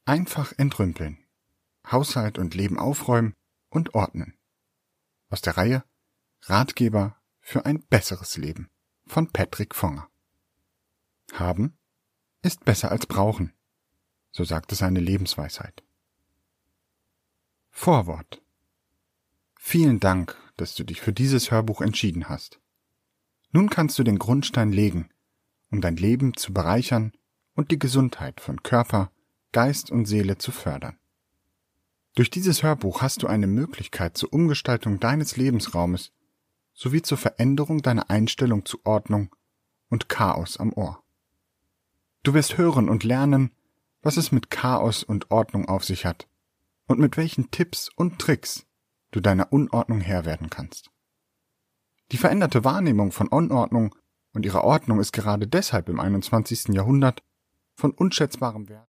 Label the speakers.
Speaker 1: Einfach entrümpeln. Haushalt und Leben aufräumen und ordnen. Aus der Reihe Ratgeber für ein besseres Leben von Patrick Fonger. Haben ist besser als brauchen, so sagt es eine Lebensweisheit. Vorwort. Vielen Dank, dass du dich für dieses Hörbuch entschieden hast. Nun kannst du den Grundstein legen, um dein Leben zu bereichern und die Gesundheit von Körper, Geist und Seele zu fördern. Durch dieses Hörbuch hast du eine Möglichkeit zur Umgestaltung deines Lebensraumes sowie zur Veränderung deiner Einstellung zu Ordnung und Chaos am Ohr. Du wirst hören und lernen, was es mit Chaos und Ordnung auf sich hat und mit welchen Tipps und Tricks du deiner Unordnung Herr werden kannst. Die veränderte Wahrnehmung von Unordnung und ihrer Ordnung ist gerade deshalb im 21. Jahrhundert von unschätzbarem Wert.